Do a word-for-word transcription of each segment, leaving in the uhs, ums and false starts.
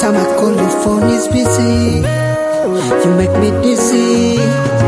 Anytime I call your phone is busy. You make me dizzy.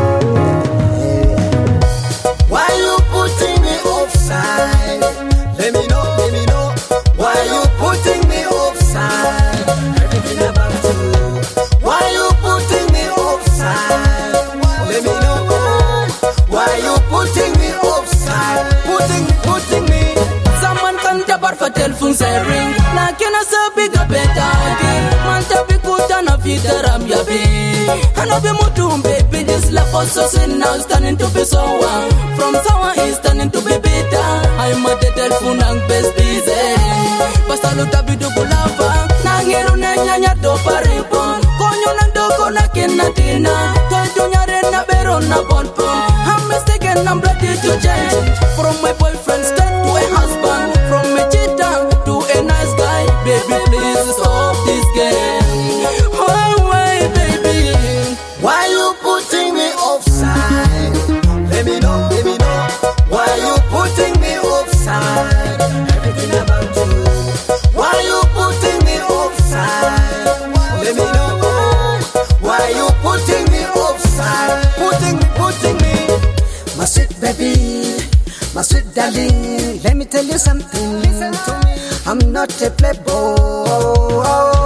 Why you putting me offside? Let me know, let me know. Why you putting me offside? Everything about you. Why you putting me offside? Let me know. Why you putting me offside? Putting, putting me. Someone can jabar for telephone say ring. Like you know so big a better again. Man tabi kuta na fitaram yabi. I know be mutum baby. This love was so sin now turning to be someone. From someone is turning to be bitter. I'm a telephone and best busy. Basta luta bidu kulava. Nangiru na nyanya do paripon. Konyo na doko na kinatina. Tonjo nyare na bero na bonpon. I'm mistaken, I'm ready to change. From my boyfriend straight to a husband. From a cheater to a nice guy. Baby please stop this game. Why, why baby? Why you putting me offside? Let me know, let me know. Why you putting me offside? Everything about you. Why you putting me offside? Let me know. Why you putting me offside? Putting me, putting me. My sweet baby, my sweet darling, let me tell you something. Listen to me. I'm not a playboy.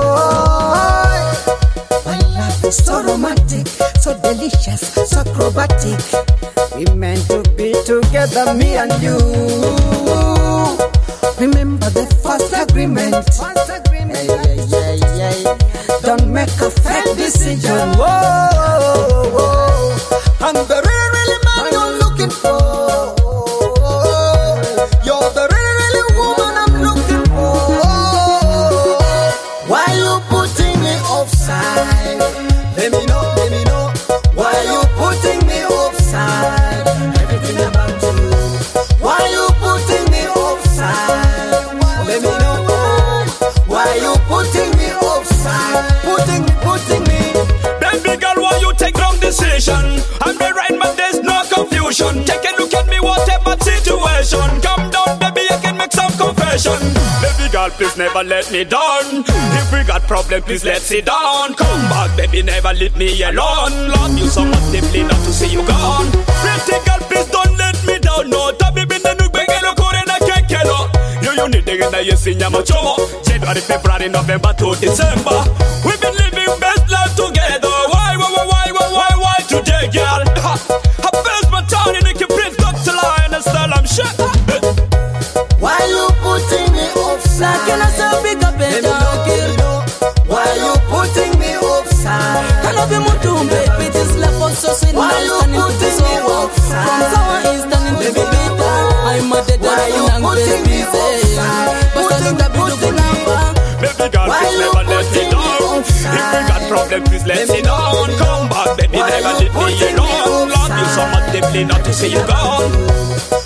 My love is so romantic, so delicious, so acrobatic. We meant to be together, me and you. Remember the first agreement. Yeah, yeah, yeah, yeah. Don't make a fake decision. Whoa, whoa. I'm the really, really man you're looking for. You're the really, really woman I'm looking for. Why you putting me offside? Let me know, let me know. Why you putting me offside? Everything about you. Why you putting me offside? Let me know. Why you putting me offside? Putting me, putting me. Baby girl, why you take wrong decision? I'm the right man, there's no confusion. Take a look at me, whatever situation. Come down, baby, I can make some confession. Baby girl, please never let me down. If we got problem, please let's sit down. Come back, baby, never leave me alone. Love you so much deeply, not to see you gone. Pretty girl, please don't let me down. No, tabi binde nuk begelo kore na kekelo. You you need to get yes in Yamachomo. January, February, November to December. We've been living best life together. Why, why, why, why, why, why, why today, girl? Ha, I built my town in the Prince Doctor Line and style I'm shut. Why you putting me offside? Like you know so big a better again. Why you putting me offside? I know be mutum baby. This love was so sweet now turning to be someone. From someone is turning to be bitter. I'm a telephone and best busy. Basta luta bidu kulava. Baby girl, please never let me down. If we got problem, please let me down. Come back, baby, never leave me alone. Love you so much deeply, not to see you gone.